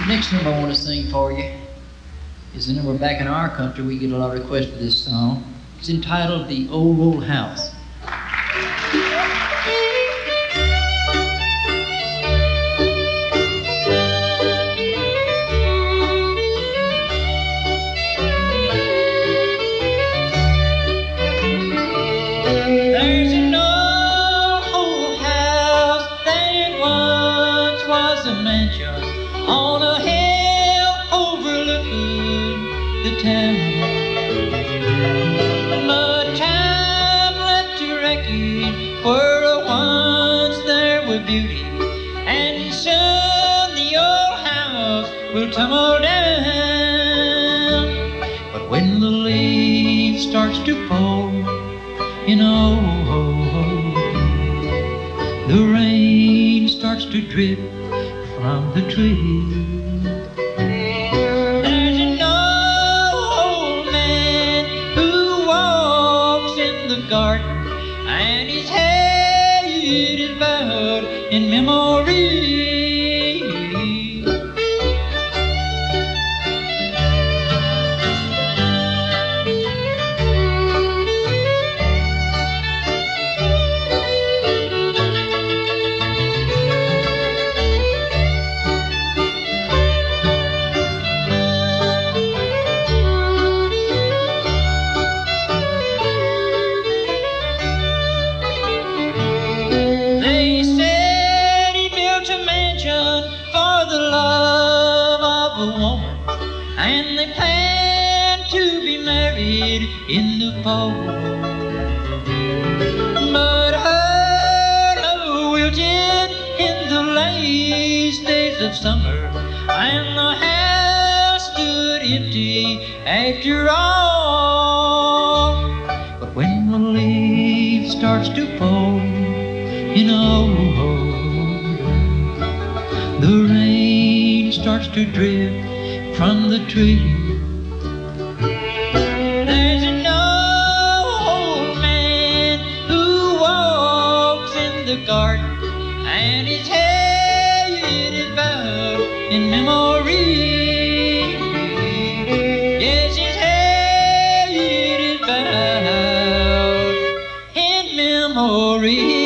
Next number I want to sing for you is a number back in our country. We get a lot of requests for this song. It's entitled The Old Old House. There's an old house that once was a mansion on a hill overlooking the town. But time left a wreckage where once there was beauty, and soon the old house will tumble down. But when the leaves starts to fall, you know, the rain starts to drip from the tree. There's an old man who walks in the garden, and his head is bowed in memory. They said he built a mansion for the love of a woman, and they planned to be married in the fall. But her love wilted in the last days of summer, and the house stood empty after all. But when the leaves starts to fall, you know, the rain starts to drip from the tree. There's an old man who walks in the garden, and his head is bowed in memory. Yes, his head is bowed in memory.